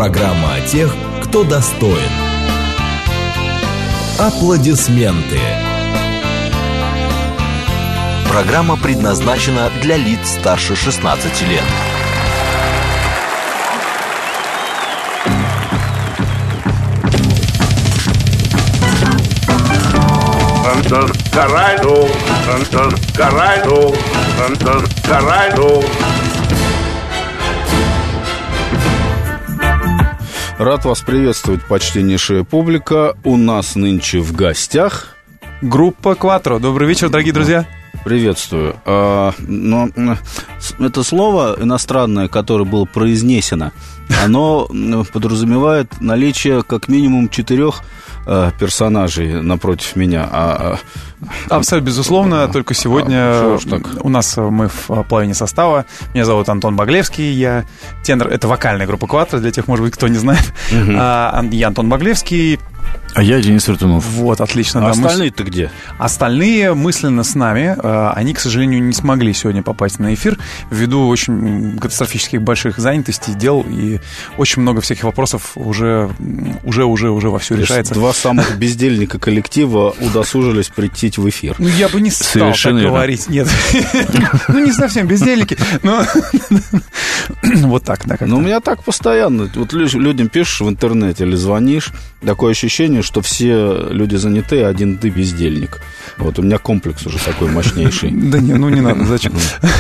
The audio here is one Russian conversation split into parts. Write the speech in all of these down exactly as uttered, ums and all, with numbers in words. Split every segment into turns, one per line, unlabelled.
Программа о тех, кто достоин. Аплодисменты. Программа предназначена для лиц старше шестнадцати лет.
Рад вас приветствовать, почтеннейшая публика. У нас нынче в гостях
группа «Кватро». Добрый вечер, дорогие друзья.
Приветствую. А, но это слово иностранное, которое было произнесено, оно подразумевает наличие как минимум четырех персонажей напротив меня. А,
Абсолютно безусловно, только сегодня
а,
у нас мы в половине состава. Меня зовут Антон Баглевский, я тенор, это вокальная группа «Кватро», для тех, может быть, кто не знает. Угу. А, я Антон Баглевский.
А я Денис Вертунов.
Вот, отлично.
А
да,
остальные-то мы... где?
Остальные мысленно с нами. Они, к сожалению, не смогли сегодня попасть на эфир ввиду очень катастрофических больших занятостей, дел, и очень много всяких вопросов уже, уже, уже, уже вовсю решается.
Два самых бездельника коллектива удосужились прийти в эфир.
Ну, я бы не стал так говорить. Нет. Ну, не совсем бездельники, но вот так, да.
Ну, у меня так постоянно. Вот людям пишешь в интернете или звонишь, такое ощущение, что все люди заняты, а один ты бездельник. Вот у меня комплекс уже такой мощнейший.
Да не, ну не надо, зачем?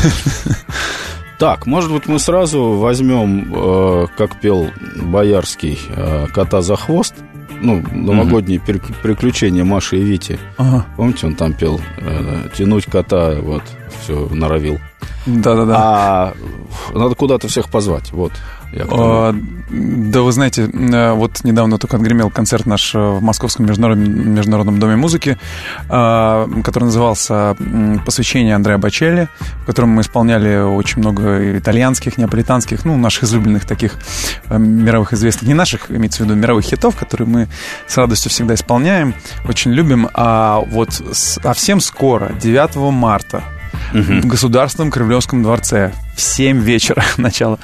Так, может быть, мы сразу возьмем, как пел Боярский, «Кота за хвост». Ну, новогодние mm-hmm. приключения Маши и Вити. Ага. Помните, он там пел «Тянуть кота», вот, все норовил.
Да-да-да.
А надо куда-то всех позвать, вот.
А, да, вы знаете, вот недавно только отгремел концерт наш в Московском международном, международном доме музыки, который назывался «Посвящение Андреа Бочелли», в котором мы исполняли очень много итальянских, неаполитанских, ну, наших излюбленных таких мировых известных, не наших, имеется в виду мировых хитов, которые мы с радостью всегда исполняем, очень любим. А вот совсем скоро, девятого марта, Uh-huh. в Государственном Кремлевском дворце в семь вечера начало.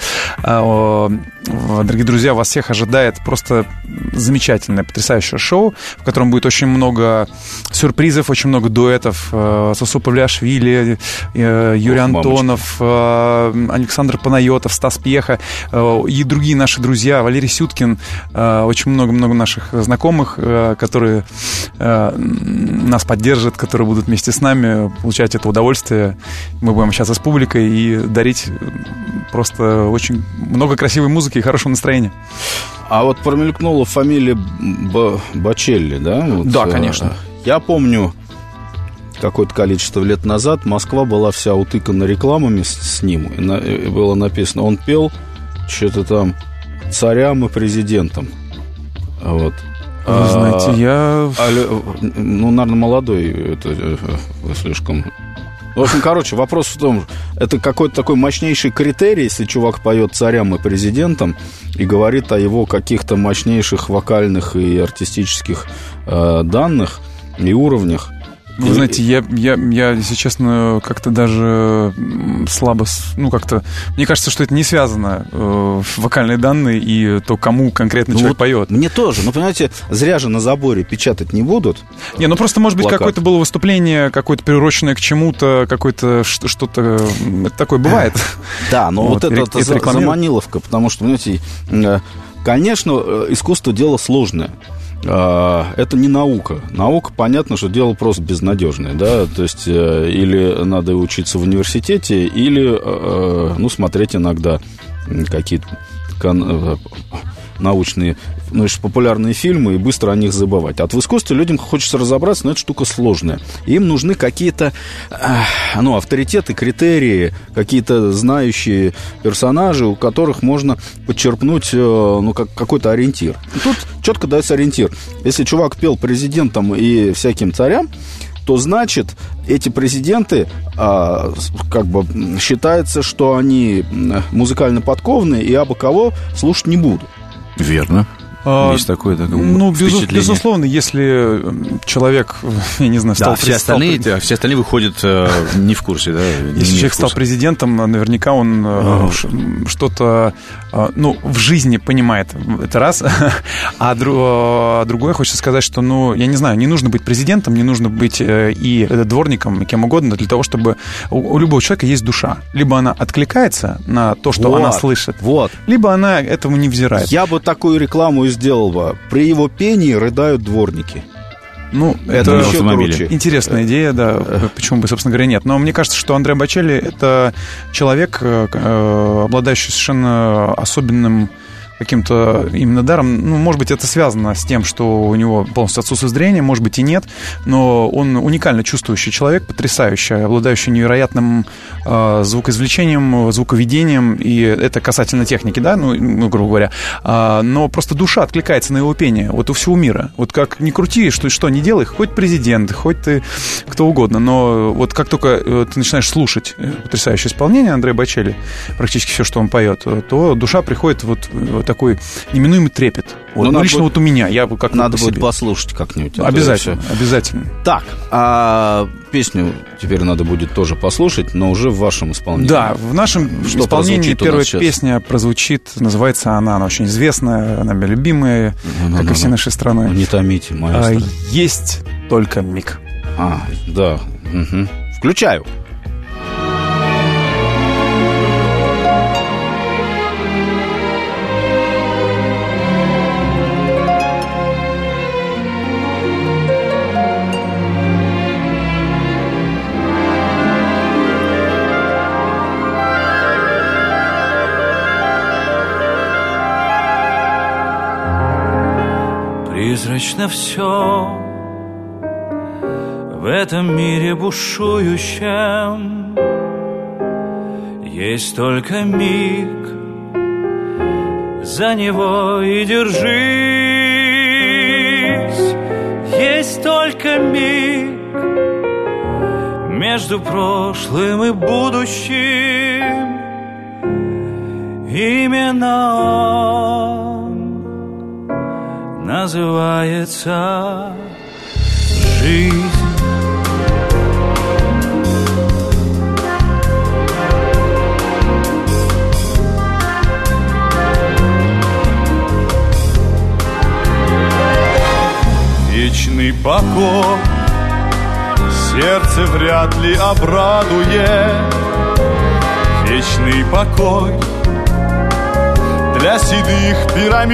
Дорогие друзья, вас всех ожидает просто замечательное, потрясающее шоу, в котором будет очень много сюрпризов, очень много дуэтов. Сосо Павлиашвили, Юрий Ох, Антонов, мамочка. Александр Панайотов, Стас Пьеха и другие наши друзья, Валерий Сюткин, очень много-много наших знакомых, которые нас поддержат, которые будут вместе с нами получать это удовольствие. Мы будем общаться с публикой и дарить просто очень много красивой музыки и хорошего настроения.
А вот промелькнула фамилия Б- Бочелли, да? Вот,
да, конечно.
Я помню, какое-то количество лет назад Москва была вся утыкана рекламами с, с ним. И, на, и было написано, он пел что-то там царям и президентам. Вот.
Вы а, знаете, я...
А, ну, наверное, молодой, это слишком... В общем, короче, вопрос в том, это какой-то такой мощнейший критерий, если чувак поет царям и президентам и говорит о его каких-то мощнейших вокальных и артистических э, данных и уровнях.
Вы знаете, я, я, я, если честно, как-то даже слабо... Ну, как-то... Мне кажется, что это не связано, э, вокальные данные и то, кому конкретно ну человек вот поет.
Мне тоже. Ну, понимаете, зря же на заборе печатать не будут.
Не, ну просто, может быть,
плакат.
Какое-то было выступление, какое-то приуроченное к чему-то, какое-то что-то... Это такое бывает.
Да, но вот, вот это, это заманиловка, потому что, понимаете, конечно, искусство — дело сложное. Это не наука. Наука, понятно, что дело просто безнадежное, да, то есть или надо учиться в университете, или, ну, смотреть иногда какие-то научные, ну, популярные фильмы и быстро о них забывать. А в искусстве людям хочется разобраться, но эта штука сложная. Им нужны какие-то, ну, авторитеты, критерии, какие-то знающие персонажи, у которых можно подчерпнуть, ну, как, какой-то ориентир. И тут четко дается ориентир. Если чувак пел президентам и всяким царям, то значит, эти президенты, а, как бы, считается, что они музыкально подкованные и абы кого слушать не будут.
Верно.
А,
Есть такое, такое
ну,
впечатление.
безусловно, если человек, я не знаю, стал...
Да, все остальные,
стал...
все остальные выходят э, не в курсе, да?
Если человек стал президентом, наверняка он uh-huh. что-то, ну, в жизни понимает, это раз. А другое, хочется сказать, что, ну, я не знаю, не нужно быть президентом, не нужно быть и дворником, и кем угодно, для того, чтобы... У любого человека есть душа. Либо она откликается на то, что
вот,
она слышит,
вот.
либо она этому не взирает.
Я бы такую рекламу сделал бы. При его пении рыдают дворники.
Ну,
это еще круче.
Интересная идея, да. Почему бы, собственно говоря, нет. Но мне кажется, что Андреа Бочелли — это человек, обладающий совершенно особенным каким-то именно даром. Ну, может быть, это связано с тем, что у него полностью отсутствует зрение, может быть, и нет, но он уникально чувствующий человек, потрясающий, обладающий невероятным э, звукоизвлечением, звуковедением, и это касательно техники, да, ну, ну грубо говоря, а, но просто душа откликается на его пение, вот у всего мира. Вот как ни крути, что, что ни делай, хоть президент, хоть ты кто угодно, но вот как только ты начинаешь слушать потрясающее исполнение Андреа Бочелли, практически все, что он поет, то душа приходит вот такой неминуемый трепет. Вот. Ну, лично будет, вот у меня. Я как
надо будет себе. Послушать как-нибудь.
Обязательно, обязательно.
Так, а песню теперь надо будет тоже послушать, но уже в вашем исполнении.
Да, в нашем что исполнении первая песня прозвучит, называется она, она очень известная, она любимая, ну, как ну, и все ну, нашей страны.
Не томите, маэстро.
Есть только миг.
А, да. Угу. Включаю.
Призрачно все в этом мире бушующем. Есть только миг, за него и держись. Есть только миг между прошлым и будущим. Именно он называется жизнь. Вечный покой сердце вряд ли обрадует. Вечный покой для седых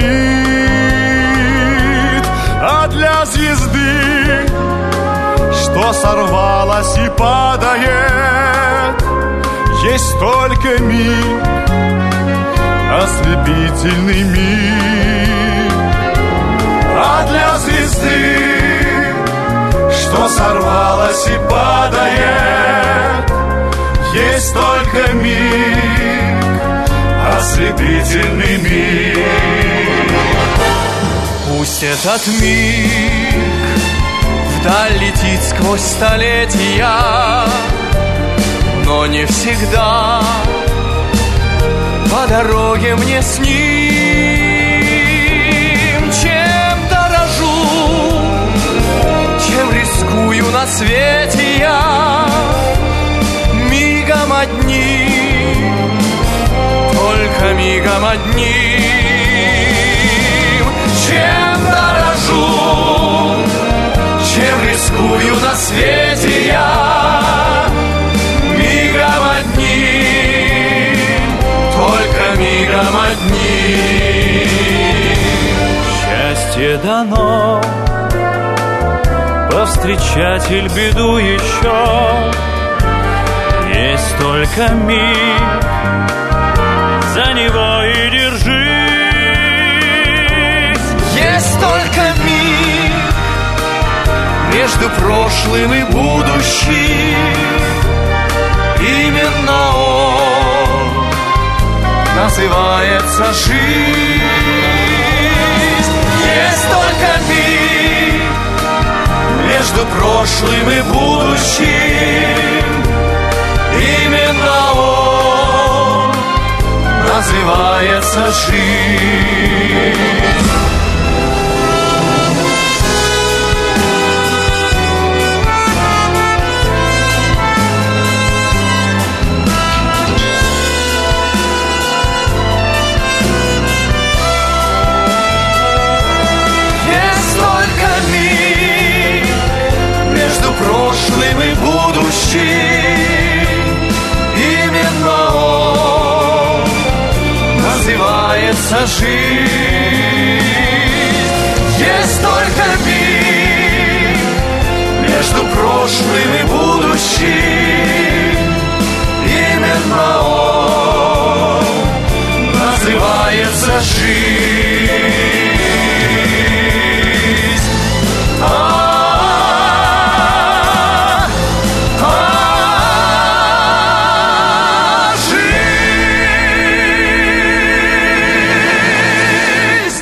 пирамид, а для звезды, что сорвалась и падает, есть только миг, ослепительный миг. А для звезды, что сорвалась и падает, есть только миг, ослепительный миг. Пусть этот миг вдаль летит сквозь столетия, но не всегда по дороге мне с ним. Чем дорожу, чем рискую на свете я, мигом одним, только мигом одним. Чем дорожу, чем рискую на свете я, мигом одним, только мигом одним. Счастье дано повстречать иль беду еще, есть только миг, за него и держись. Есть только миг между прошлым и будущим. Именно он называется жизнь. Есть только миг между прошлым и будущим. Именно он называется жизнь. именно он называется жизнь. Есть только миг между прошлым и будущим, именно он называется жизнь. А-а-а, а-а-а, жизнь.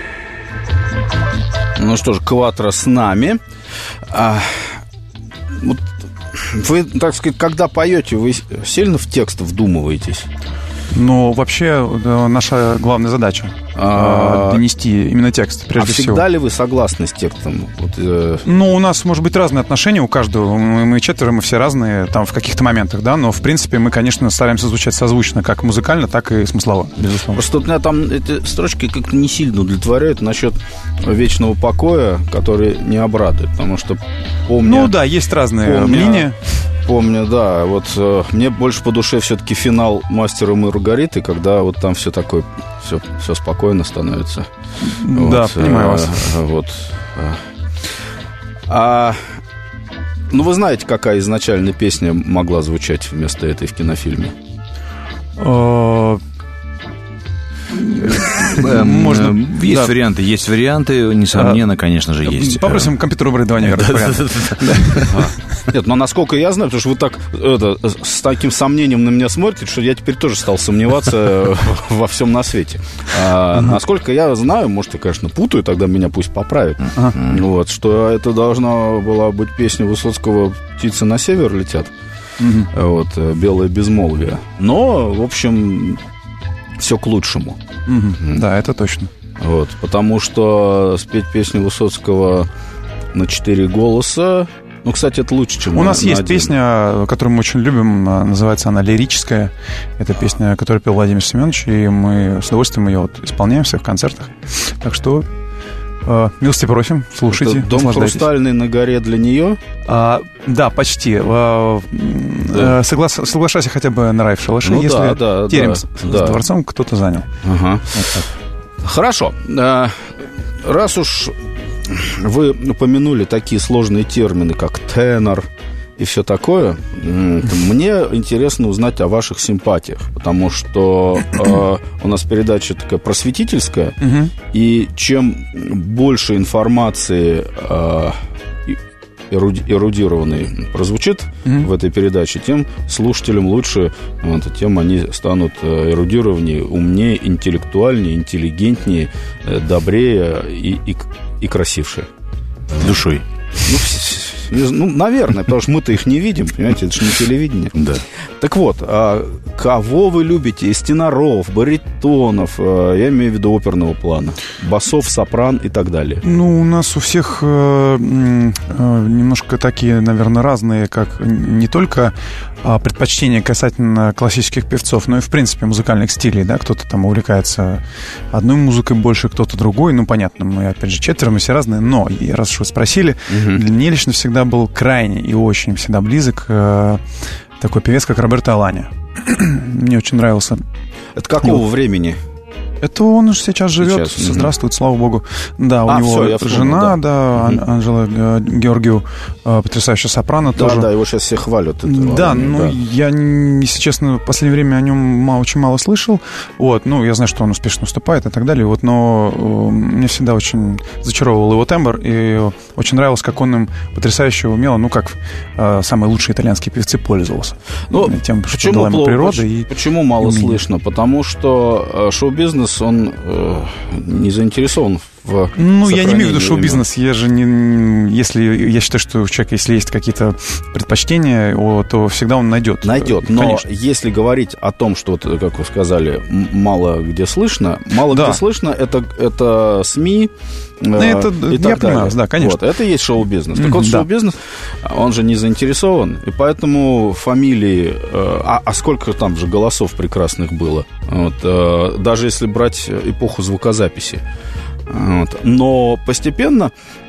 Ну что ж, Кватро с нами. А, вот вы, так сказать, когда поете, вы сильно в текст вдумываетесь?
Ну, вообще, наша главная задача а... донести именно текст, прежде
а
всего.
А всегда ли вы согласны с текстом? Вот, э...
Ну, у нас, может быть, разные отношения у каждого. Мы, мы четверо, мы все разные там в каких-то моментах, да, но, в принципе, мы, конечно, стараемся звучать созвучно, как музыкально, так и смыслово, безусловно.
Просто у меня там эти строчки как-то не сильно удовлетворяют насчет вечного покоя, который не обрадует, потому что помню...
Ну, да, есть разные
помню...
линии.
Помню, да. Вот э, мне больше по душе все-таки финал «Мастера и Маргариты», когда вот там все такое, все, все спокойно становится.
Да,
вот,
понимаю
э,
вас.
Вот. А, ну, вы знаете, какая изначально песня могла звучать вместо этой в кинофильме?
Можно... Есть да. варианты, есть варианты, несомненно, а, конечно же, есть.
Попросим компьютеру выбрать два варианта.
Нет, но насколько я знаю, потому что вы так это, с таким сомнением на меня смотрите, что я теперь тоже стал сомневаться во всем на свете. А, насколько я знаю, может, я, конечно, путаю, тогда меня пусть поправят, вот, что это должна была быть песня Высоцкого «Птицы на север летят», вот, «Белое безмолвие». Но, в общем... все к лучшему.
Mm-hmm. Да, это точно.
Вот, потому что спеть песню Высоцкого на четыре голоса, ну, кстати, это лучше, чем...
У
на,
нас
на
есть
один.
Песня, которую мы очень любим, называется она «Лирическая». Это песня, которую пел Владимир Семенович, и мы с удовольствием ее вот исполняем в своих концертах. Так что... милости просим, слушайте.
Это «Дом хрустальный на горе» для нее?
А, да, почти. А, да. Соглас, соглашайся хотя бы на рай в шалаше, ну, если
да, да,
терем
да,
с,
да.
с дворцом кто-то занял.
Ага. Вот хорошо. Раз уж вы упомянули такие сложные термины, как тенор и все такое, мне интересно узнать о ваших симпатиях, потому что э, у нас передача такая просветительская, uh-huh. и чем больше информации э, эрудированной прозвучит uh-huh. в этой передаче, тем слушателям лучше, вот, тем они станут эрудированнее, умнее, интеллектуальнее, интеллигентнее, добрее и, и, и красивше.
Душой.
Ну, ну, наверное, потому что мы-то их не видим, понимаете, это же не телевидение.
Да.
Так вот, а кого вы любите из теноров, баритонов, я имею в виду оперного плана, басов, сопран и так далее?
Ну, у нас у всех э, э, немножко такие, наверное, разные, как не только э, предпочтения касательно классических певцов, но и, в принципе, музыкальных стилей, да, кто-то там увлекается одной музыкой больше, кто-то другой, ну, понятно, мы, опять же, четверо, мы все разные, но, и раз уж вы спросили, угу. для меня лично всегда был крайне и очень всегда близок э, такой певец, как Роберто Аланья. Мне очень нравился.
Это какого ну, времени?
Это он уже сейчас живет,
сейчас.
Здравствует, слава богу. Да,
а,
у него
все, вспомнил,
жена,
да,
да угу. Анжела Георгию, потрясающая сопрано
да,
тоже.
Да, его сейчас все хвалят. Это,
да,
ладно,
ну,
да.
я, если честно, в последнее время о нем мало, очень мало слышал. Вот, ну, я знаю, что он успешно выступает и так далее, вот, но э, мне всегда очень зачаровывал его тембр, и очень нравилось, как он им потрясающе умело, ну, как э, самые лучшие итальянские певцы пользовался.
Ну,
тем, что дала ему природа.
Почему,
и,
почему мало
и
слышно? Потому что шоу-бизнес, он э, не заинтересован в
Ну, я не имею в виду шоу-бизнес. Я же не... Если я считаю, что у человека, если есть какие-то предпочтения, то всегда он найдет.
Найдет. Но
конечно.
Если говорить о том, что, вот, как вы сказали, мало где слышно, мало да. где слышно, это, это СМИ.
Ну, это,
и
я
так
понимаю,
далее.
да, конечно.
Вот, это и есть шоу-бизнес. Так
mm-hmm,
вот,
да.
шоу-бизнес, он же не заинтересован, и поэтому фамилии... А, а сколько там же голосов прекрасных было? Вот, даже если брать эпоху звукозаписи. Вот. Но постепенно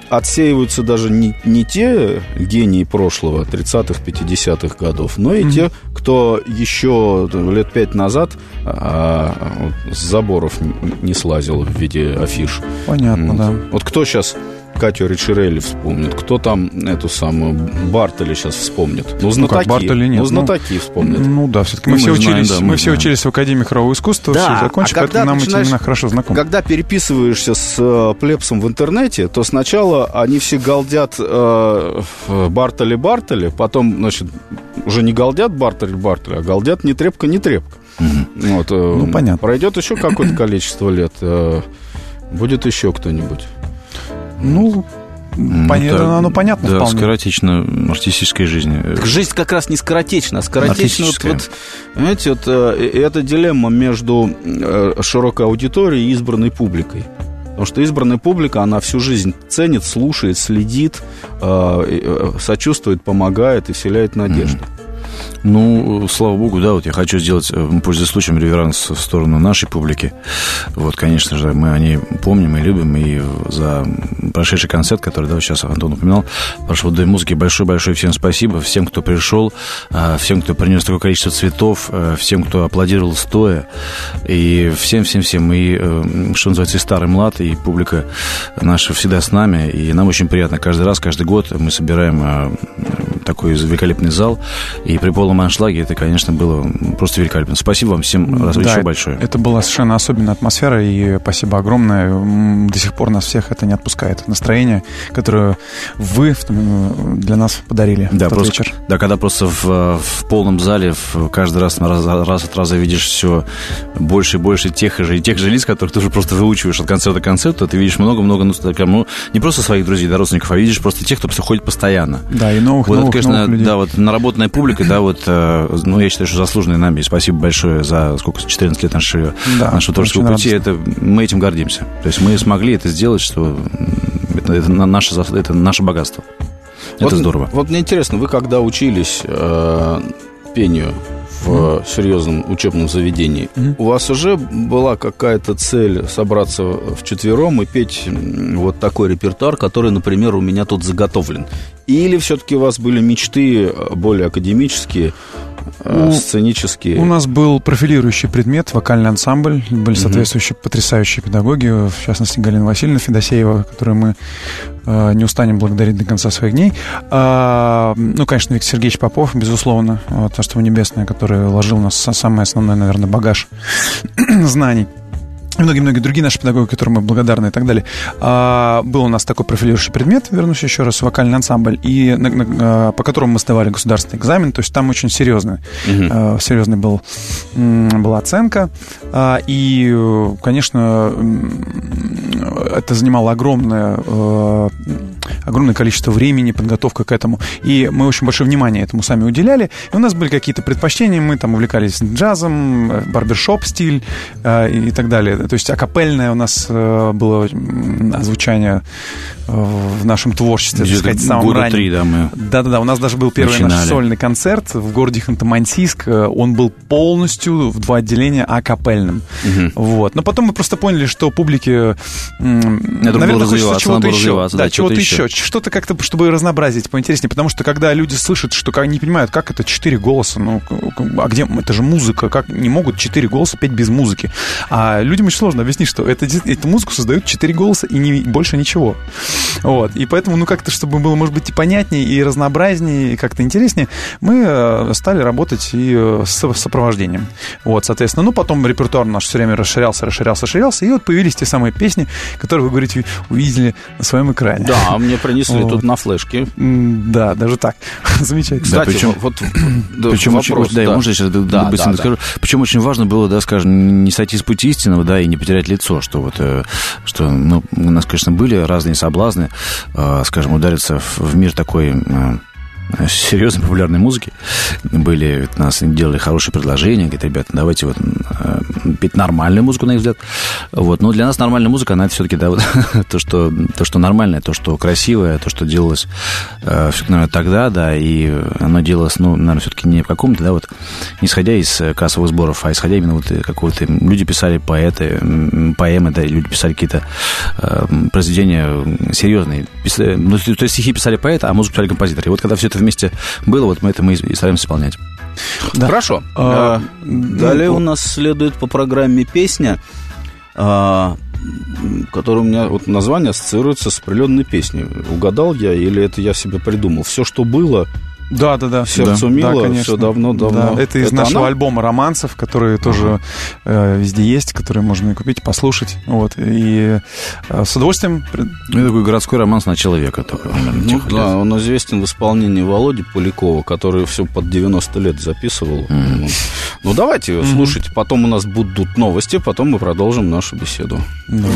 отсеиваются даже не, не те гении прошлого, тридцатых, пятидесятых годов, но и mm-hmm. те, кто еще лет пять назад а, с заборов не слазил в виде афиш.
Понятно,
вот.
да.
Вот кто сейчас Катю Ричирелли вспомнит, кто там эту самую Бартоли сейчас вспомнит. Ну, знатоки,
ну, Бартоли нет,
ну, знатоки ну, вспомнят.
Ну, да, все-таки
ну,
мы, мы, все,
знаем,
учились,
да,
мы
мы
все учились в Академии хорового искусства,
да,
все закончили, а поэтому нам эти имена хорошо знакомы.
Когда переписываешься с э, плебсом в интернете, то сначала они все галдят э, Бартоли-Бартоли, потом, значит, уже не галдят Бартоли-Бартоли, а галдят не трепка, не трепка. Mm-hmm. Вот, э,
ну, понятно.
Пройдет еще какое-то количество лет, э, будет еще кто-нибудь.
Ну... Понятно,
да,
оно понятно
да,
вполне.
скоротечно артистической жизни.
Жизнь как раз не скоротечна, а скоротечна. Вот, вот, знаете, вот, это дилемма между широкой аудиторией и избранной публикой. Потому что избранная публика, она всю жизнь ценит, слушает, следит, сочувствует, помогает и вселяет надежду. Mm-hmm.
Ну, слава богу, да, вот я хочу сделать, пользуясь случаем, реверанс в сторону нашей публики. Вот, конечно же, мы о ней помним и любим, и за прошедший концерт, который, да, сейчас Антон упоминал, прошел в Доме музыки, большое-большое всем спасибо, всем, кто пришел, всем, кто принес такое количество цветов, всем, кто аплодировал стоя, и всем-всем-всем, и, что называется, и старый, млад, и публика наша всегда с нами, и нам очень приятно каждый раз, каждый год мы собираем такой великолепный зал, и при полном аншлаге это, конечно, было просто великолепно. Спасибо вам всем раз
да,
еще большое.
Это была совершенно особенная атмосфера, и спасибо огромное. До сих пор нас всех это не отпускает. Настроение, которое вы для нас подарили
да,
в тот
просто,
вечер.
Да, когда просто в, в полном зале в, каждый раз, раз, раз от раза видишь все больше и больше тех же, и тех же лиц, которых ты уже просто выучиваешь от концерта к концерту, ты видишь много-много, ну, ну, не просто своих друзей, да, родственников, а видишь просто тех, кто ходит постоянно.
Да, и новых,
вот
новых,
это, конечно,
новых людей.
Да, вот наработанная публика, да, вот, ну, я считаю, что заслуженные нами. Спасибо большое за сколько, четырнадцать лет нашего, да, нашего творческого пути. Это, мы этим гордимся. То есть мы смогли это сделать, что это, это, наше, это наше богатство. Это
вот,
здорово.
Вот мне интересно, вы когда учились э, пению в mm-hmm. серьезном учебном заведении, mm-hmm. у вас уже была какая-то цель собраться вчетвером и петь вот такой репертуар, который, например, у меня тут заготовлен? Или все-таки у вас были мечты более академические, ну, сценические?
У нас был профилирующий предмет, вокальный ансамбль, были соответствующие mm-hmm. потрясающие педагоги, в частности, Галина Васильевна Федосеева, которую мы э, не устанем благодарить до конца своих дней. А, ну, конечно, Виктор Сергеевич Попов, безусловно, Царство Небесное, который вложил в нас самый основной, наверное, багаж знаний. И многие-многие другие наши педагоги, которым мы благодарны и так далее. А, был у нас такой профилирующий предмет, вернусь еще раз, вокальный ансамбль, и на, на, по которому мы сдавали государственный экзамен, то есть там очень серьезный, uh-huh. а, серьезный был, была оценка, а, и, конечно, это занимало огромное, а, огромное количество времени, подготовка к этому, и мы очень большое внимание этому сами уделяли, и у нас были какие-то предпочтения, мы там увлекались джазом, барбершоп стиль а, и, и так далее. То есть акапельное у нас э, было звучание э, в нашем творчестве, так сказать, в самом раннем.
Три, да, мы
Да-да-да, у нас даже был первый начинали. Наш сольный концерт в городе Ханты-Мансийск. Он был полностью в два отделения акапельным. Угу. Вот. Но потом мы просто поняли, что публике, наверное, хочется чего-то еще. Да, чего-то еще. Что-то как-то, чтобы разнообразить поинтереснее. Потому что когда люди слышат, что они не понимают, как это четыре голоса, ну, а где, это же музыка, как не могут четыре голоса петь без музыки. А людям очень сложно объяснить, что это, эту музыку создают четыре голоса и не, больше ничего. Вот. И поэтому, ну, как-то, чтобы было, может быть, и понятнее, и разнообразнее, и как-то интереснее, мы стали работать и с сопровождением. Вот, соответственно, ну, потом репертуар наш все время расширялся, расширялся, расширялся, и вот появились те самые песни, которые, вы говорите, увидели на своем экране.
Да, мне принесли вот. Тут на флешке.
Да, даже так. Замечательно.
Кстати, да, причем, вот, да, причем вопрос, очень, да, да. Можно я сейчас да, быстренько да, скажу? Да. Причем очень важно было, да, скажем, не сойти с пути истинного, да, и не потерять лицо, что вот, что, ну, у нас, конечно, были разные соблазны, скажем, удариться в мир такой серьезной популярной музыки. Были, нас делали хорошие предложения, говорят, ребята, давайте вот петь нормальную музыку, на их взгляд. Вот. Но для нас нормальная музыка, она это все-таки, да, вот, то, что, то, что нормальное, то, что красивое, то, что делалось э, все-таки, наверное, тогда, да, и оно делалось, ну, наверное, все-таки не в каком-то, да, вот, не исходя из кассовых сборов, а исходя именно вот какого-то... Люди писали поэты, поэмы, да, люди писали какие-то э, произведения серьезные. Писали, ну, то есть стихи писали поэты, а музыку писали композиторы. И вот когда все это вместе было, вот мы это мы и стараемся исполнять.
Да. Хорошо. А, далее ну, у нас следует по программе песня, а, которая у меня вот название ассоциируется с определенной песней. Угадал я или это я себе придумал? Все, что было.
Да, да, да.
Сердцу
да,
мило,
да,
все давно-давно.
Да, это из это нашего она? альбома «Романсов», который тоже э, везде есть, который можно купить, послушать. Вот, и э, с удовольствием...
Это такой городской романс начала века. Такой,
ну, да, он известен в исполнении Володи Полякова, который все под девяносто лет записывал. Mm-hmm. Ну, ну, давайте mm-hmm. слушайте. Потом у нас будут новости, потом мы продолжим нашу беседу.
Mm-hmm.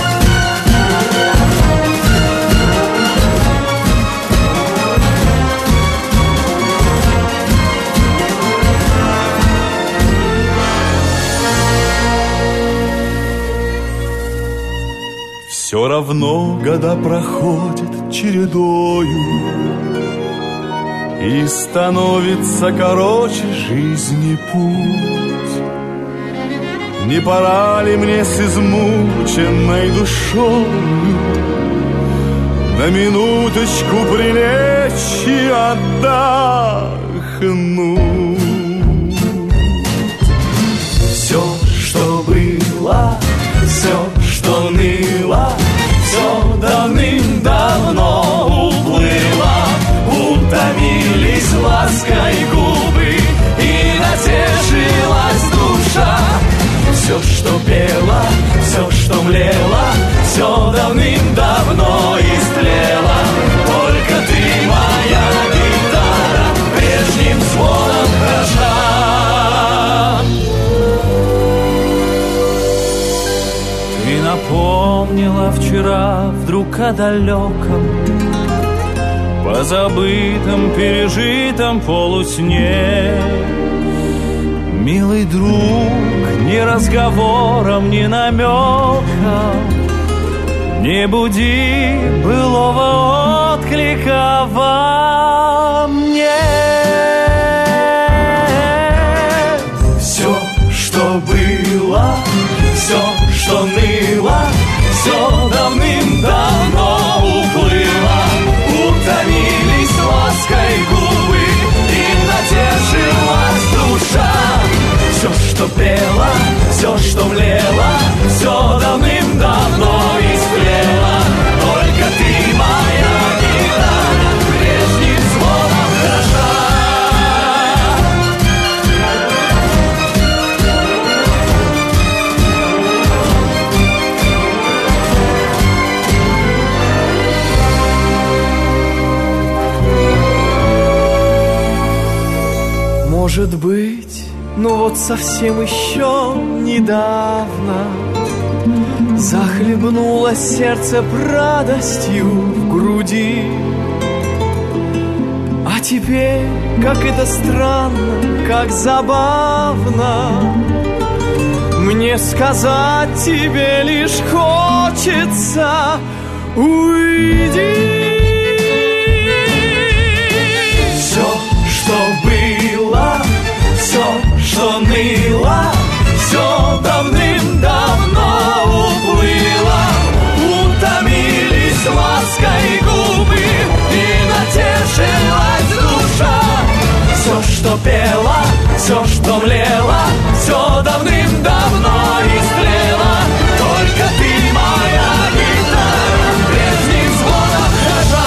Все равно года проходят чередою, и становится короче жизни путь. Не пора ли мне с измученной душою на минуточку прилечь и отдохнуть? Все, что было, все, что ныло, все давным-давно уплыло. Утомились лаской губы, и натешилась душа. Все, что пело, все, что млело, все давным-давно истлело. Только ты, моя гитара, прежним звоном хороша. Ты напомнила вчера вдруг о далеком, позабытом, пережитом полусне. Милый друг, ни разговором, ни намеком не буди былого отклика во мне. Все, что было, все, что ныло, все давным-давно уплыло. Утомились лаской губы, и натешилась душа. Все, что пело, все, что млело, все давным-давно истлело. Только ты, моя гитара, прежним звоном хороша. Может быть, ну вот совсем еще недавно захлебнуло сердце радостью в груди. А теперь, как это странно, как забавно, мне сказать тебе лишь хочется: уйди. Все, что было, все, что ныло, все давным-давно уплыло. Утомились лаской губы, и натешилась душа. Все, что пело, все, что млело, все давным-давно истлело. Только ты, моя гитара, прежним звоном хороша.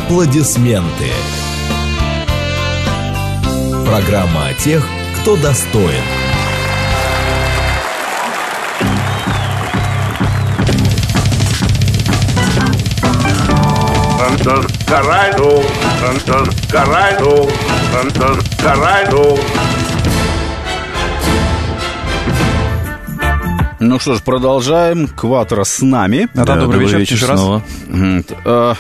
Аплодисменты. Программа о тех, кто достоин.
Ну что ж, продолжаем. Кватро с нами.
Да, да, добрый, добрый вечер,
вечер снова.
А,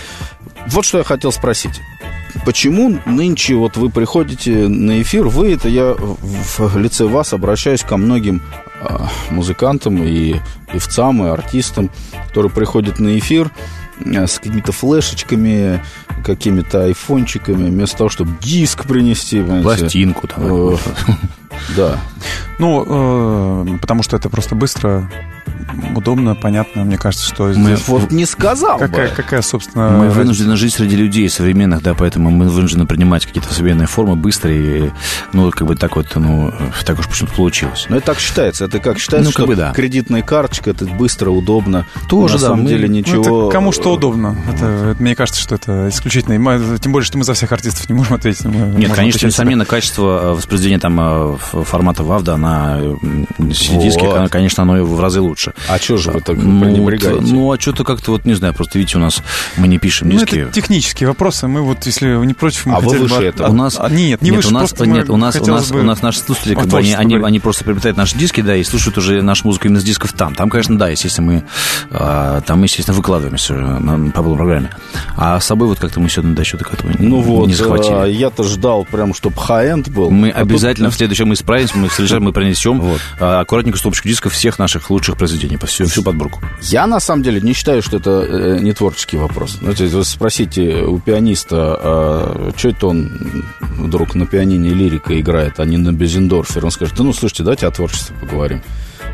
вот что я хотел спросить. Почему нынче вот вы приходите на эфир, вы, это я в лице вас обращаюсь ко многим а, музыкантам и певцам, и артистам, которые приходят на эфир с какими-то флешечками, какими-то айфончиками, вместо того, чтобы диск принести.
Пластинку там.
Да.
Ну, э, потому что это просто быстро, удобно, понятно. Мне кажется, что
Мы
здесь...
вот не сказал
какая,
бы.
какая, собственно...
Мы вынуждены жить среди людей современных, да, поэтому мы вынуждены принимать какие-то современные формы быстрые. Ну, как бы так вот, ну, так уж почему-то получилось.
Ну, это так считается. Это как считается,
ну, как
что
бы, да.
кредитная карточка, это быстро, удобно.
Тоже,
На
да,
самом
мы...
деле ничего...
Ну, это кому что удобно. Это, это, мне кажется, что это исключительно. Мы, тем более, что мы за всех артистов не можем ответить. Мы
Нет, конечно, несомненно, качество воспроизведения там формата вавда на си ди-диске, вот. Конечно, оно в разы лучше.
А что же вы так
ну,
пренебрегаете?
Ну, а что-то как-то вот, не знаю, просто видите, у нас мы не пишем
ну,
диски.
это технические вопросы. Мы вот, если вы не против, мы
а вы выше
бы...
этого?
У нас...
А, нет, не
нет,
выше,
у нас, нет, у нас, у нас,
бы...
у нас наши слушатели, как бы, они, они, они просто приобретают наши диски, да, и слушают уже нашу музыку именно с дисков там. Там, конечно, да, естественно, мы а, там, естественно, выкладываемся на, по полной программе. А с собой вот как-то мы сегодня до счета как-то
ну
не,
вот,
не захватили.
А, я-то ждал прям, чтобы хай-энд был.
Мы
а
обязательно
тут...
в следующем мы справимся, мы в следующем мы принесем вот. а, аккуратненько стопочку дисков всех наших лучших произведений, по всю, всю подборку.
Я, на самом деле, не считаю, что это э, не творческий вопрос. Знаете, вы спросите у пианиста, а, что это он вдруг на пианине лирика играет, а не на Безендорфе. Он скажет, да ну, слушайте, давайте о творчестве поговорим.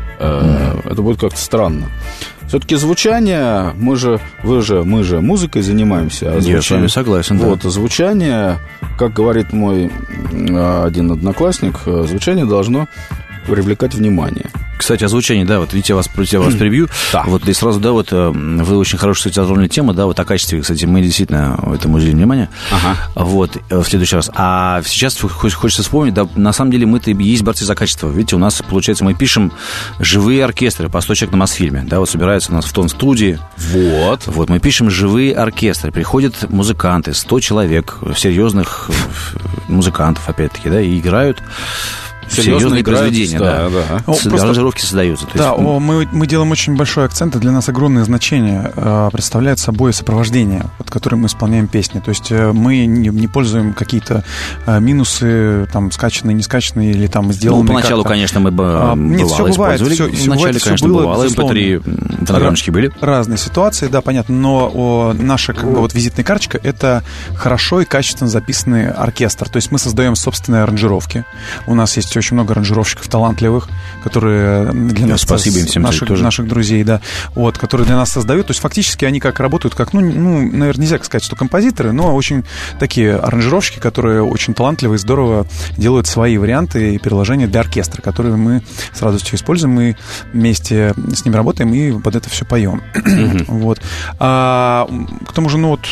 Mm. Это будет как-то странно. Все-таки звучание, мы же, вы же, мы же музыкой занимаемся. А звучание,
я с вами согласен,
вот,
да.
Звучание, как говорит мой один одноклассник, звучание должно привлекать внимание.
Кстати, о звучании, да, вот видите, я вас, я вас прибью.
Да.
Вот и сразу, да, вот вы очень хорошая, кстати, затронули тему, да, вот о качестве, кстати, мы действительно этому уделим внимание. Ага. Вот, в следующий раз. А сейчас хочется вспомнить, да, на самом деле мы-то и есть борцы за качество. Видите, у нас, получается, мы пишем живые оркестры по сто человек на Мосфильме, да, вот собираются у нас в тон-студии. Вот. Вот, мы пишем живые оркестры. Приходят музыканты, сто человек, серьезных музыкантов, опять-таки, да, и играют серьезные произведения, да, да. да. О, аранжировки создаются.
Да, есть... о, мы, мы делаем очень большой акцент, и для нас огромное значение э, представляет собой сопровождение, под которым мы исполняем песни. То есть э, мы не, не пользуем какие-то э, минусы, там, скачанные, не скачанные, или там сделанные.
Ну, поначалу, как-то. Конечно, мы бы а,
нет, все бывает, все,
Вначале,
бывает,
конечно,
было,
бывало, эм пэ три фонограммочки были.
Разные ситуации, да, понятно, но о, наша, как бы, вот визитная карточка — это хорошо и качественно записанный оркестр. То есть мы создаем собственные аранжировки. У нас есть очень много аранжировщиков талантливых, которые для
да,
нас,
спасибо им всем
наших, наших друзей, да, вот, которые для нас создают. То есть фактически они как работают, как, ну, ну, наверное, нельзя сказать, что композиторы, но очень такие аранжировщики, которые очень талантливые, здорово делают свои варианты и переложения для оркестра, которые мы с радостью используем, мы вместе с ними работаем и под это все поем. Вот. А, к тому же, ну вот,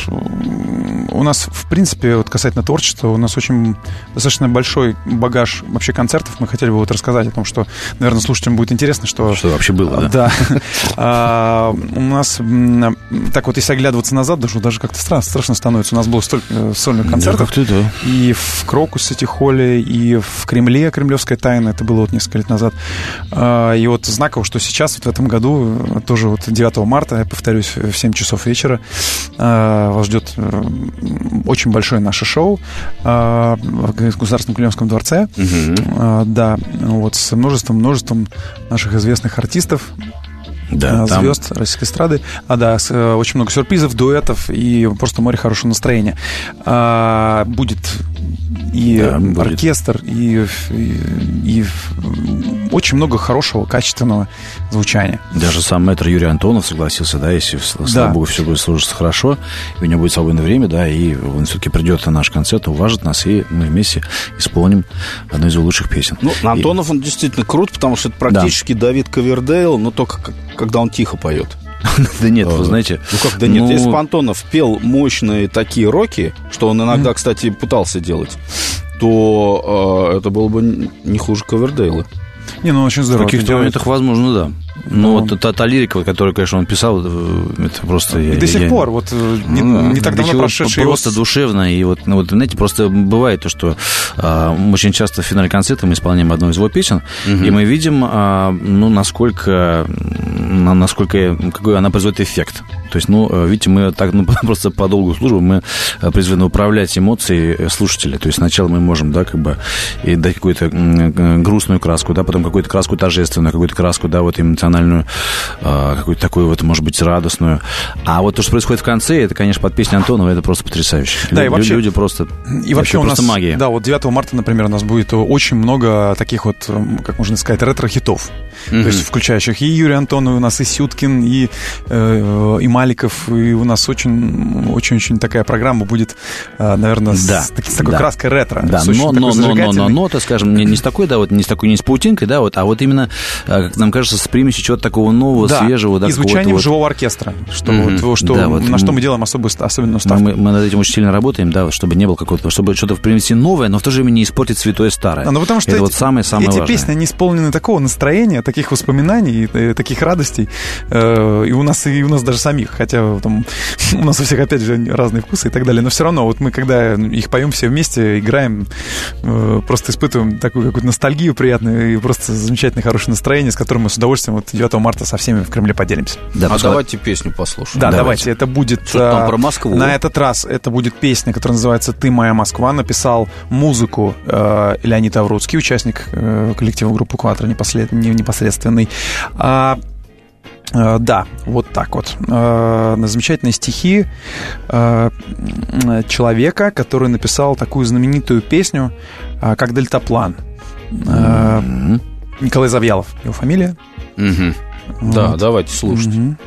у нас, в принципе, вот касательно творчества, у нас очень достаточно большой багаж вообще концертов. Мы хотели бы вот рассказать о том, что, наверное, слушателям будет интересно, что...
Что вообще было, да?
Да. А, у нас, так вот, если оглядываться назад, даже, даже как-то страшно, страшно становится. У нас было столько сольных концертов.
Да, да.
И в Крокус-Сити-Холле, и в Кремле, Кремлевская тайна. Это было вот несколько лет назад. А, и вот знаково, что сейчас, вот в этом году, тоже вот девятого марта, я повторюсь, в семь часов вечера, а, вас ждет очень большое наше шоу а, в Государственном Кремлевском дворце. Угу. Да, вот с множеством, множеством наших известных артистов,
да,
звезд
там...
российской эстрады. А, да, с, очень много сюрпризов, дуэтов и просто море хорошего настроения. А, будет и да, оркестр, и, и, и очень много хорошего, качественного звучания.
Даже сам мэтр Юрий Антонов согласился, да, если, слава
да.
богу, все будет служиться хорошо, и у него будет свободное время, да, и он все-таки придет на наш концерт, уважит нас, и мы вместе исполним одну из его лучших песен.
Ну, Антонов, и... он действительно крут, потому что это практически да. Давид Ковердейл, но только когда он тихо поет.
Да нет, вы знаете...
Ну как, да нет, если бы Антонов пел мощные такие роки, что он иногда, кстати, пытался делать, то э, это было бы не хуже Ковердейла.
Не, ну очень здорово.
В каких-то моментах, возможно, да. Но ну, вот та, та лирика, которую, конечно, он писал, это просто...
И
я,
до сих
я,
пор, вот не,
ну,
не так давно прошедший...
Просто его... душевно. И вот, ну, вот, знаете, просто бывает то, что а, очень часто в финале концерта мы исполняем одну из его песен, угу. и мы видим, а, ну, насколько, насколько, какой она производит эффект. То есть, ну, видите, мы так, ну, просто по долгу службы мы призваны управлять эмоцией слушателя. То есть сначала мы можем, да, как бы и дать какую-то грустную краску, да, потом какую-то краску торжественную, какую-то краску, да, вот эмоциональную, какую-то такую вот, может быть, радостную. А вот то, что происходит в конце, это, конечно, под песню Антонова, это просто потрясающе.
Да,
Лю-
и вообще,
люди просто...
И вообще у
просто
нас,
магия.
Да, вот девятого марта, например, у нас будет очень много таких вот, как можно сказать, ретро-хитов. Mm-hmm. То есть включающих и Юрия Антонова, у нас и Сюткин, и, э, и Маликов, и у нас очень-очень такая программа будет, наверное,
да,
с, с такой
да.
краской ретро.
Да, но, но, но, но, но, но, то, скажем, не, не с такой, да, вот не с такой, не с паутинкой, да, вот, а вот именно, как нам кажется, с примесью чего-то такого нового,
да,
свежего, да,
и звучанием
вот...
живого оркестра, что,
mm-hmm.
вот, что,
да, вот,
на что мы делаем особую, особенную ставку.
Мы, мы над этим очень сильно работаем, да, чтобы не было какого-то, чтобы что-то привнести новое, но в то же время не испортить святое старое.
А, ну, потому что
это
эти,
вот самое-самое
эти
важное.
песни, они исполнены такого настроения, таких воспоминаний, таких радостей, и у нас, и у нас даже самих, хотя там, у нас у всех, опять же, разные вкусы и так далее, но все равно, вот мы, когда их поем все вместе, играем, просто испытываем такую какую-то ностальгию приятную и просто замечательное, хорошее настроение, с которым мы с удовольствием вот девятого марта со всеми в Кремле поделимся.
Да, а пускай... давайте песню послушаем.
Да, давайте, давайте. Это будет...
Что там про Москву?
На этот раз это будет песня, которая называется «Ты моя Москва». Написал музыку э, Леонид Аврудский, участник э, коллектива группы «Кватро», непослед... непосредственный. А, э, да, вот так вот. Э, замечательные стихи э, человека, который написал такую знаменитую песню, э, как «Дельтаплан». Э, mm-hmm. Николай Завьялов, его фамилия.
Mm-hmm. Вот. Да, давайте слушать. Mm-hmm.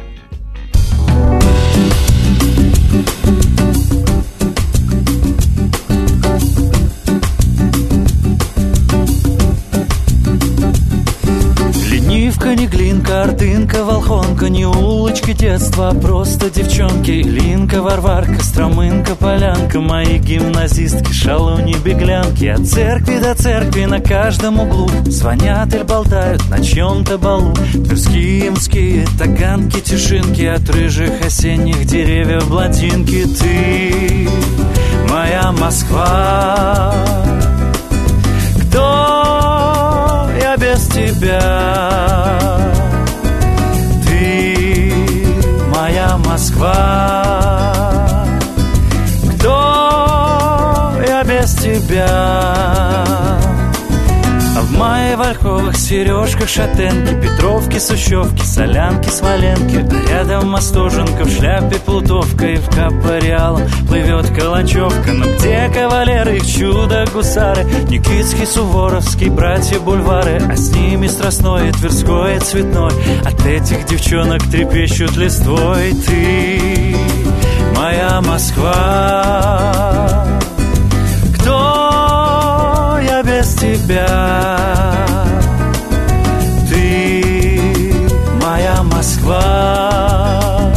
Ленивка, не глинка, артынка, волхонка, не улочки детства, а просто девчонки. Линка, Варварка, Стромынка, Полянка, мои гимназистки, шалуни, беглянки. От церкви до церкви на каждом углу звонят или болтают на чьем-то балу. Тверские, мские, таганки, тишинки, от рыжих осенних деревьев блондинки. Ты моя Москва. Кто я без тебя? Ты моя Москва. Кто я без тебя? А в мае в ольховых сережках шатенки, Петровки, Сущевки, Солянки, Смоленки. А рядом Остоженка в шляпе плутовка, и в капореалом плывет калачевка. Но где кавалеры, их чудо-гусары, Никитский, Суворовский, братья Бульвары, а с ними Страстной, Тверской и Цветной. От этих девчонок трепещут листвой. Ты моя Москва. Кто я без тебя? Ты моя Москва.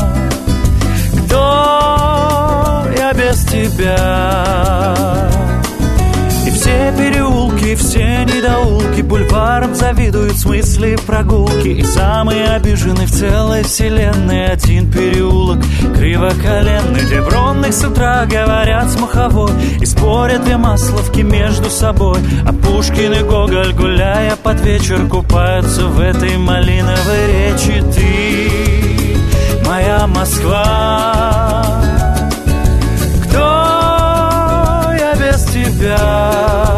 Кто я без тебя? И все переулки, все недоулки бульваром завидуют смысле прогулки. И самые обиженные в целой вселенной один переулок кривоколенный, где бронных с утра говорят с Маховой и спорят две масловки между собой. А Пушкин и Гоголь, гуляя под вечер, купаются в этой малиновой речи. Ты моя Москва. Кто я без тебя?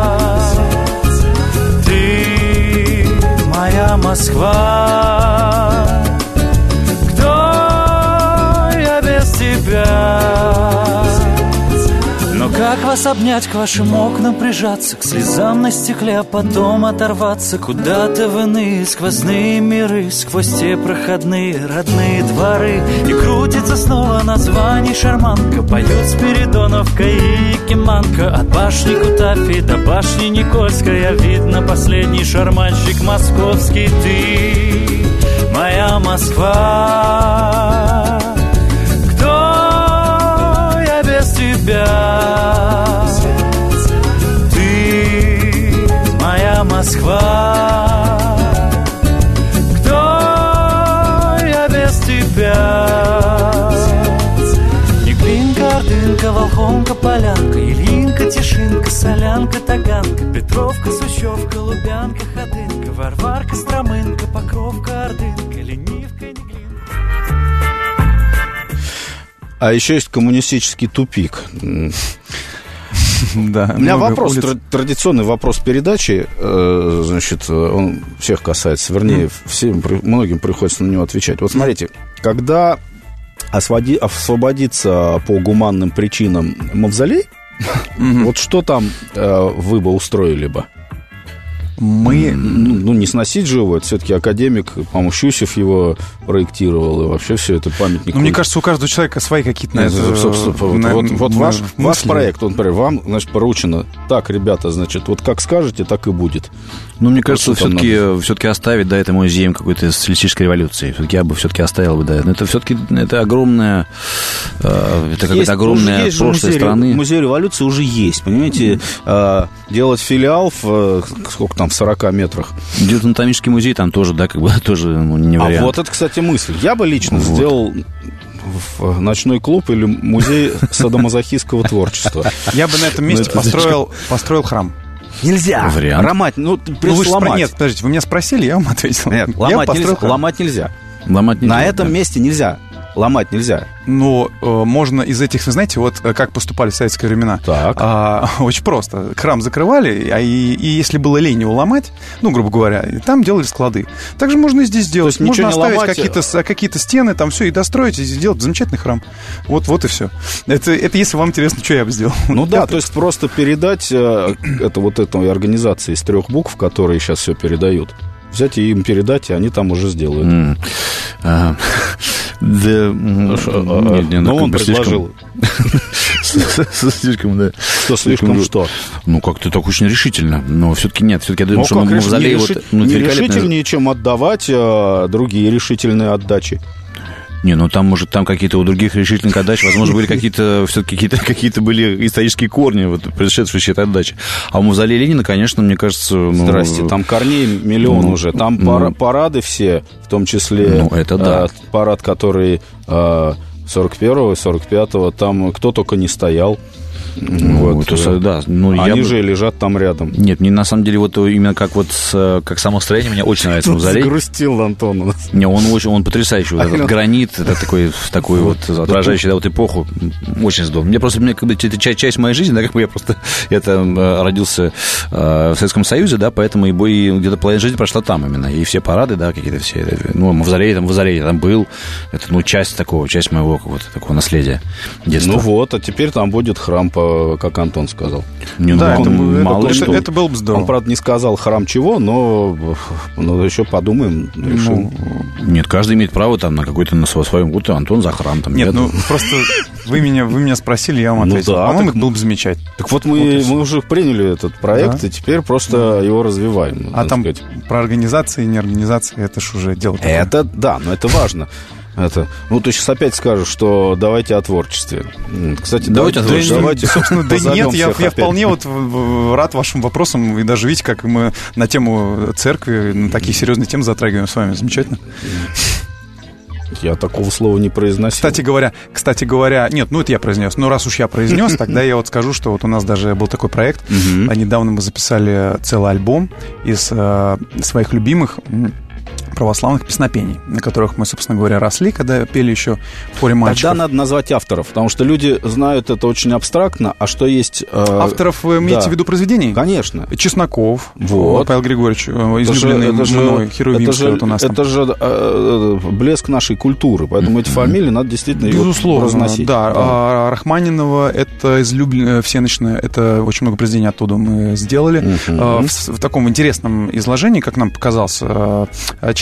Ты моя Москва. Кто я без тебя? Но как вас обнять, к вашим окнам прижаться, к слезам на стекле, а потом оторваться куда-то в иные сквозные миры, сквозь те проходные родные дворы. И крутится снова название шарманка, поют Спиридоновка и Якиманка. От башни Кутафи до башни Никольская видно последний шарманщик московский. Ты моя моя Москва. Кто я без тебя? Ты моя Москва. Кто я без тебя? Неглинка, Ордынка, Волхонка, Полянка, Ильинка, Тишинка, Солянка, Таганка, Петровка, Сущевка, Лубянка, Ходынка, Варварка, Стромынка, Покровка, Ордынка, Ленивка, Неглинка.
А еще есть коммунистический тупик.
Да,
У меня
много
вопрос,
улиц.
тр- традиционный вопрос передачи, э, значит, он всех касается, вернее, всем, при- многим приходится на него отвечать. Вот смотрите, когда осводи- освободится по гуманным причинам мавзолей, вот что там э, вы бы устроили бы?
Мы...
Ну, ну, не сносить же его, это все-таки академик, по-моему, Щусев его проектировал, и вообще все это памятник.
Ну, мне кажется, у каждого человека свои какие-то...
Нет,
это,
собственно, вот,
на-
вот, вот
на-
ваш,
мысли.
ваш проект, он, например, вам, значит, поручено. Так, ребята, значит, вот как скажете, так и будет.
Ну, мне кажется,
Вот что там
все-таки, все-таки оставить, да, это музеем какой-то социалистической революции. Все-таки я бы все-таки оставил бы, да. Но это все-таки, это огромное, э, это какое-то огромное
есть же
прошлое
музей,
страны.
Музей революции уже есть, понимаете? А, делать филиал в, э, сколько там, в сорока метрах.
Анатомический музей там тоже, да, как бы тоже ну, не
А
вариант.
вот это, кстати, мысль. Я бы лично
Вот.
сделал в ночной клуб или музей садомазохистского творчества.
Я бы на этом месте
Ну, это
построил, построил храм.
Нельзя.
Вариант.
Ломать, ну,
Ну,
придется
вы же спро-
ломать.
Нет, подождите, вы меня спросили, я вам ответил.
Нет,
Я
ломать
построил
нельзя.
храм.
Ломать нельзя.
Ломать нельзя,
На этом
да.
месте нельзя. Ломать нельзя.
Ну, э, можно из этих, вы знаете, вот э, как поступали в советские времена.
Так.
А, очень просто. Храм закрывали, а и, и если было лень его ломать, ну, грубо говоря, и там делали склады. Также можно и здесь сделать.
есть ничего
Можно
не
оставить
ломать,
какие-то, с- какие-то стены, там все, и достроить, и сделать замечательный храм. Вот, вот и все. Это, это если вам интересно, что я бы сделал.
Ну да, то есть просто передать э, это вот этой организации из трех букв, которые сейчас все передают, взять и им передать, и они там уже сделают.
М. А, Да, м, нет, не,
Но
ну,
он
как бы
предложил.
Слишком, слишком, да.
Что слишком что?
Ну, как-то так очень решительно. Но все-таки нет, все-таки я думаю,
Ну,
что
как реши-
мавзолей
не
вот,
реши-
ну,
не
великолепный-
решительнее, чем отдавать а, другие решительные отдачи.
Не, ну там, может, там какие-то у других решительных отдач, возможно, были какие-то, все-таки какие-то, какие-то были исторические корни, вот, предшествующие этой отдаче. А у мавзолея Ленина, конечно, мне кажется... Ну,
Здрасте, там корней миллион
ну,
уже. Там
ну,
пара- парады все, в том числе
Ну, это да.
а, парад, который а, сорок первого, сорок пятого, там кто только не стоял.
ну,
Вот,
это,
э,
да, ну, я
Они
бы-
же лежат там рядом.
Нет, мне на самом деле вот именно как вот с, как само строение, мне очень нравится мавзолей.
Загрустил Антон у нас.
Не, он очень, он потрясающий. Вот этот гранит, это такой, такой вот отражающий, да, вот эпоху. Очень здорово. Мне просто, мне как бы, это часть, часть моей жизни, да, как бы я просто, я там э, родился э, в Советском Союзе, да, поэтому и, бо- и где-то половина жизни прошла там именно. И все парады, да, какие-то все, это, ну, мавзолей, там, мавзолей, там был. Это, ну, часть такого, часть моего какого-то такого наследия детства.
Ну вот, а теперь там будет храм, по, как Антон сказал.
Не, ну,
Да,
он
это, бы- это-
мало ли
это-
что.
это было бы здорово.
Он, правда, не сказал храм чего, но, но еще подумаем, решим.
Ну,
Нет, каждый имеет право там на какой-то, на свой- своем, вот Антон за храм там.
нет,
я
ну,
думаю.
просто вы меня, вы меня спросили, я вам
Ну
ответил.
да,
По-моему,
так-
это было бы замечательно.
Так вот, мы,
Вот и всё.
мы уже приняли этот проект,
Да.
и теперь просто его развиваем.
А
так
там
сказать.
про организации и не организации, это ж уже дело такое.
Это, да, но это важно. Это, ну, ты сейчас опять скажешь, что давайте о творчестве. М, Кстати,
Давайте о
давайте,
творчестве.
давайте,
Собственно, да
позовем
нет, я,
всех
я
опять.
вполне вот в- в- рад вашим вопросам. И даже видите, как мы на тему церкви, на такие серьезные темы затрагиваем с вами. Замечательно.
Я такого слова не произносил.
Кстати говоря, кстати говоря, нет, ну это я произнес. Но раз уж я произнес, тогда я вот скажу, что вот у нас даже был такой проект. А недавно мы записали целый альбом из э, своих любимых м, православных песнопений, на которых мы, собственно говоря, росли, когда пели еще в хоре мальчиков.
Тогда надо назвать авторов, потому что люди знают это очень абстрактно, а что есть... э,
Авторов вы имеете
да.
в виду произведений?
Конечно.
Чесноков,
Вот.
Павел Григорьевич, э,
Это же-
излюбленный
это же-
мной,
это
Херувимский,
же,
вот у нас
это
там.
же э, э, блеск нашей культуры, поэтому эти фамилии надо действительно его
Безусловно,
разносить.
да. А Рахманинова, это излюбленное, всеночное, это очень много произведений оттуда мы сделали.
Мгм.
А, в, в таком интересном изложении, как нам показалось, а, часть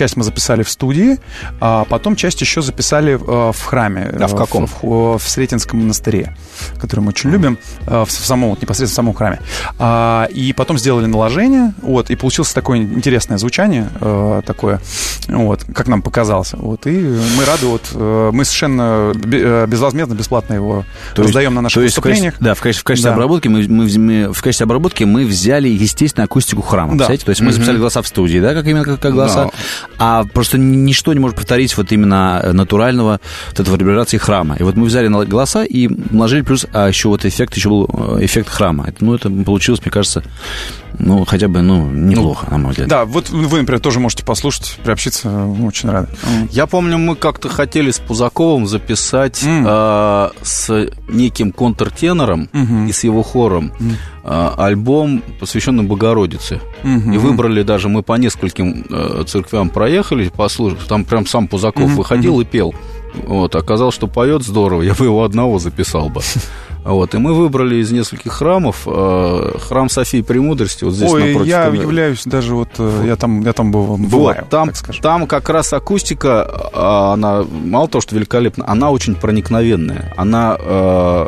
часть мы записали в студии, а потом часть еще записали в храме.
А в каком?
В, в, в Сретенском монастыре, который мы очень любим, в, в самом, непосредственно в самом храме. А, и потом сделали наложение, вот, и получилось такое интересное звучание, такое, вот, как нам показалось. Вот, и мы рады, вот, мы совершенно безвозмездно, бесплатно его то раздаем есть, на наших выступлениях.
В качестве, да, в качестве, в качестве
да.
обработки мы, мы, мы, в качестве обработки мы взяли, естественно, акустику храма.
Да.
То есть мы записали голоса в студии, да, как именно как, как голоса, no. а просто ничто не может повторить вот именно натурального вот этого реверберации храма. И вот мы взяли голоса и наложили плюс, а еще вот эффект, еще был эффект храма. Это, ну, это получилось, мне кажется, ну, хотя бы, ну, неплохо, ну, на мой взгляд.
Да, вот вы, например, тоже можете послушать, приобщиться, очень рады.
Я помню, мы как-то хотели с Пузаковым записать mm. э, с неким контртенором mm-hmm. и с его хором mm. э, альбом, посвященный Богородице. Mm-hmm. И выбрали даже, мы по нескольким э, церквям проехали, послушали, там прям сам Пузаков mm-hmm. выходил mm-hmm. и пел. Вот, оказалось, что поет здорово, я бы его одного записал бы. Вот, и мы выбрали из нескольких храмов э, храм Софии Премудрости, вот здесь
Ой,
напротив.
я
камеры.
являюсь даже вот, я там, я там был, бываю,
вот, там, там как раз акустика, она мало того, что великолепна, она очень проникновенная. Она, э,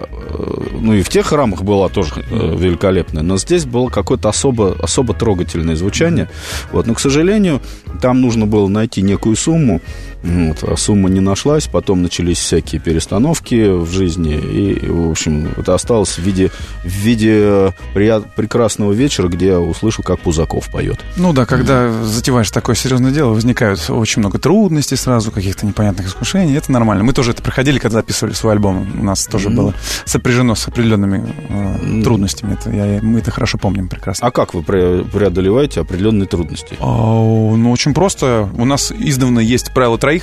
ну и в тех храмах была тоже э, великолепная, но здесь было какое-то особо, особо трогательное звучание. Вот, но, к сожалению, там нужно было найти некую сумму. Вот, а сумма не нашлась, потом начались всякие перестановки в жизни, и, в общем, это осталось в виде, в виде прият, прекрасного вечера, где я услышал, как Пузаков поет.
Ну да, когда mm. затеваешь такое серьезное дело, возникают очень много трудностей сразу, каких-то непонятных искушений, это нормально. Мы тоже это проходили, когда записывали свой альбом, у нас тоже mm. было сопряжено с определенными э, mm. трудностями, это, я, мы это хорошо помним прекрасно.
А как вы преодолеваете определенные трудности?
А, ну, очень просто. У нас издавна есть правило троих.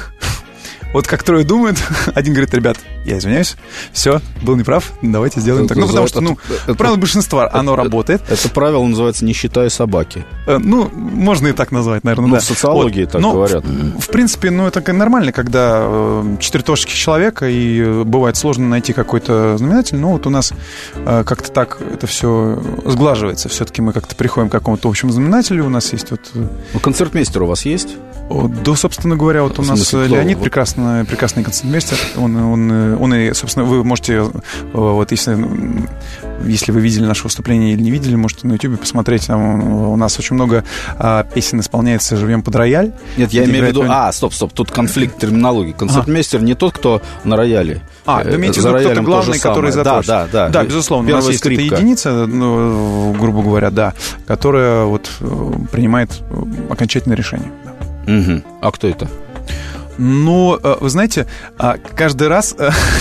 Вот как трое думают, один говорит: ребят, я извиняюсь, все, был неправ, давайте сделаем так. Ну, потому что, ну, это, правило большинства, это, оно работает.
Это правило называется «не считая собаки».
Ну, можно и так назвать, наверное,
ну,
да.
в социологии вот, так
но,
говорят.
В, в принципе, ну, это нормально, когда четырехточки человека, и бывает сложно найти какой-то знаменатель, но вот у нас как-то так это все сглаживается. Все-таки мы как-то приходим к какому-то общему знаменателю, у нас есть вот...
Ну, концертмейстер у вас есть?
Да, собственно говоря, вот у нас смысле, Леонид кто? прекрасный, прекрасный концертмейстер. Он, он, он и, собственно, вы можете, вот если, если вы видели наше выступление или не видели, можете на YouTube посмотреть. Там у нас очень много а, песен исполняется «Живем под рояль».
Нет, я имею в виду... А, стоп, стоп, тут конфликт терминологии. Концертмейстер а. не тот, кто на рояле.
А, вы имеете в виду кто-то главный, который за
да, да, да.
Да, безусловно. Первая у нас есть эта единица, ну, грубо говоря, да, которая вот принимает окончательное решение.
Угу. А кто это?
Ну, вы знаете, каждый раз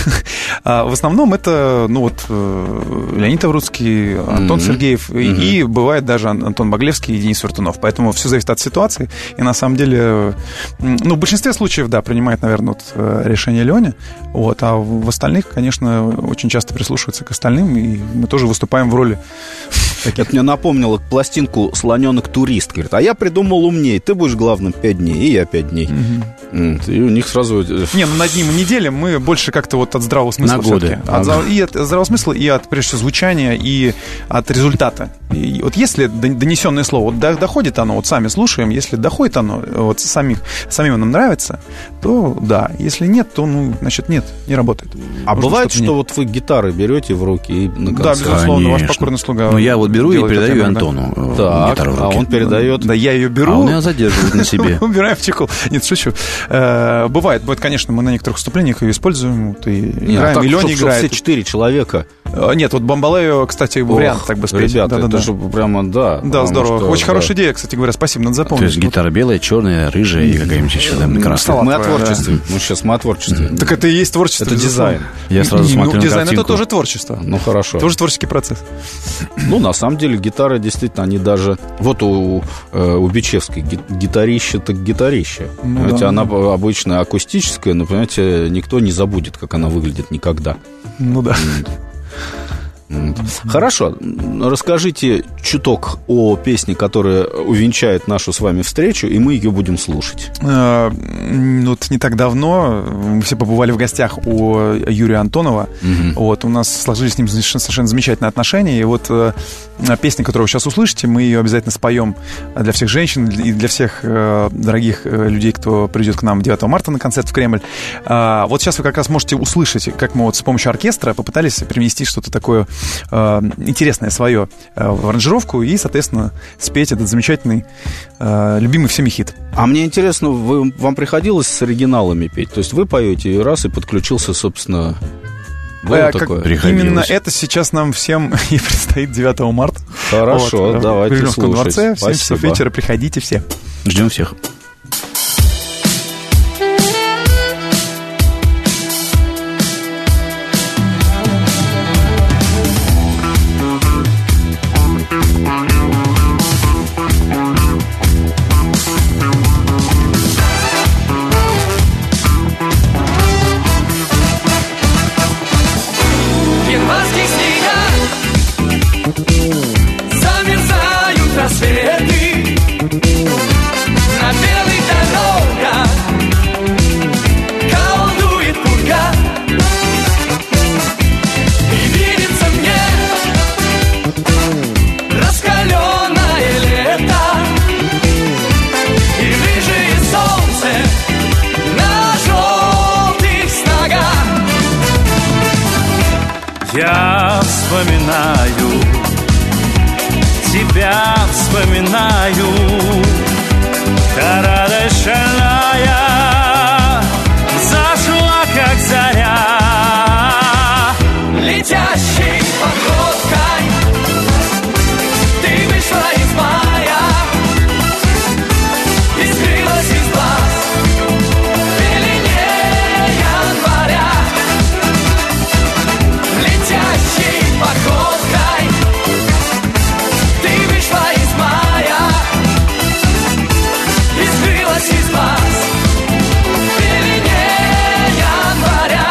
в основном это, ну вот, Леонид Таврудский, Антон mm-hmm. Сергеев mm-hmm. и бывает даже Антон Баглевский и Денис Вертунов. Поэтому все зависит от ситуации. И на самом деле, ну, в большинстве случаев, да, принимает, наверное, вот, решение Леня. Вот, а в остальных, конечно, очень часто прислушиваются к остальным, и мы тоже выступаем в роли.
Это мне напомнило пластинку «Слоненок турист». Говорит, а я придумал умнее. Ты будешь главным пять дней, и я пять дней. Mm-hmm. И у них сразу...
Не, ну над ним и неделям мы больше как-то вот от здравого смысла.
На годы.
От, а, и от здравого смысла, и от, прежде всего, звучания, и от результата. И вот если донесенное слово, вот доходит оно, вот сами слушаем, если доходит оно, вот самих, самим нам нравится, то да. Если нет, то, ну, значит, нет, не работает.
А Можно бывает, что нет. Вот вы гитары берете в руки и на концерт?
Да, безусловно,
Конечно.
ваш покорный слуга.
Ну, я вот беру и передаю Антону
да.
гитару в руки.
А он передает...
Да, я ее беру.
А он ее задерживает на себе.
Убираем в чехол. Нет, шучу. Бывает, бывает, конечно, мы на некоторых выступлениях ее используем, и играем, и Леня играет.
Все четыре человека.
Нет, вот Бомбалею, кстати, вариант так бы спеть.
Ребята,
да, да,
это
да.
же прямо, да.
Да, здорово.
Что,
очень
да.
хорошая идея, кстати говоря. Спасибо, надо запомнить.
То есть гитара белая, черная, рыжая и какая-нибудь еще там красная.
Мы о творчестве. Ну, сейчас мы о творчестве.
Так это и есть творчество.
Это дизайн.
Я сразу смотрю на
дизайн
картинку.
Это тоже творчество.
Ну, хорошо.
Тоже творческий процесс.
Ну, на самом деле, гитары действительно, они даже... Вот у, у Бичевской гитарище так гитарище. Ну, понимаете, да, она да. обычно акустическая, но, понимаете, никто не забудет, как она выглядит никогда.
Ну, да.
Хорошо, расскажите чуток о песне, которая увенчает нашу с вами встречу, и мы ее будем слушать.
Вот не так давно мы все побывали в гостях у Юрия Антонова. Угу. Вот, у нас сложились с ним совершенно замечательные отношения. И вот песня, которую вы сейчас услышите, мы ее обязательно споем для всех женщин и для всех дорогих людей, кто придет к нам девятого марта на концерт в Кремль. Вот сейчас вы как раз можете услышать, как мы вот с помощью оркестра попытались привнести что-то такое интересное свое в аранжировку и, соответственно, спеть этот замечательный, любимый всеми хит.
А мне интересно, вы, вам приходилось с оригиналами петь? То есть вы поете и раз, и подключился, собственно...
А, как именно это сейчас нам всем и предстоит девятого марта.
Хорошо, вот, давайте
в Кремлевском
слушать.
дворце, в семь часов вечера, приходите все.
Ждем всех.
Я вспоминаю, тебя вспоминаю, та радость шальная зашла, как заря, летящей походкой ты вышла из мая и скрылась из глаз в пелене января. Летящей походкой ты вышла из мая и скрылась из глаз в пелене января.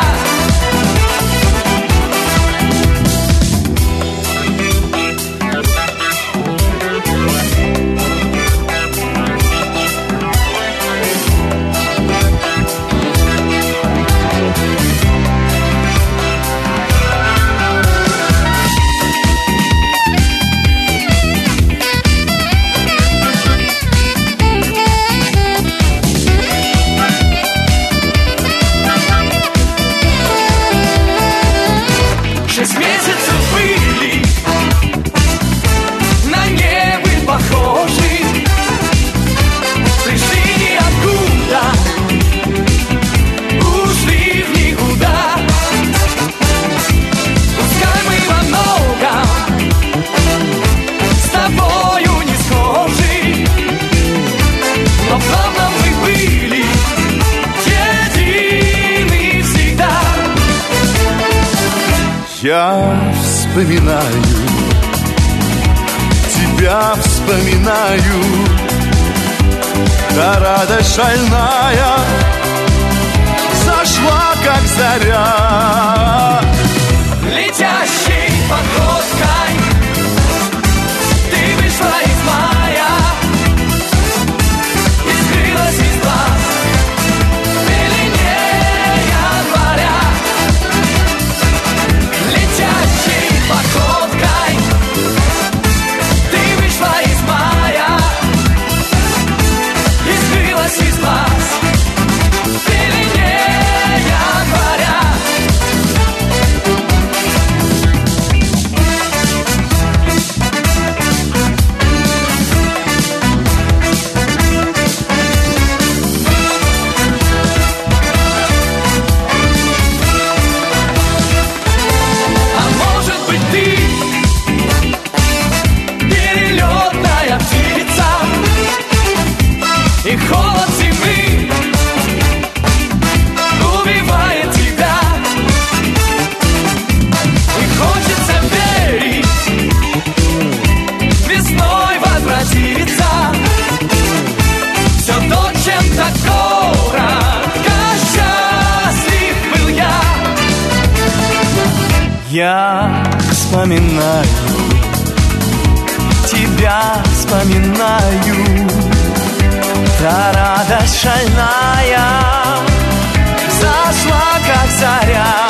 Шесть месяцев были на небо похожи, пришли ниоткуда, ушли в никуда. Пускай мы во многом с тобою не схожи, но в главном мы были едины всегда.
Я вспоминаю, тебя вспоминаю, та радость шальная зашла, как заря.
Летящей походкой ты вышла из мая и скрылась из глаз в пелене января. Летящей походкой ты вышла из мая и скрылась из глаз в пелене января. А может быть ты перелетная птица, и холод зимы убивает тебя, и хочется верить, весной возвратиться все то, чем так коротко счастлив был я. Я вспоминаю, тебя вспоминаю, та радость шальная зашла, как заря.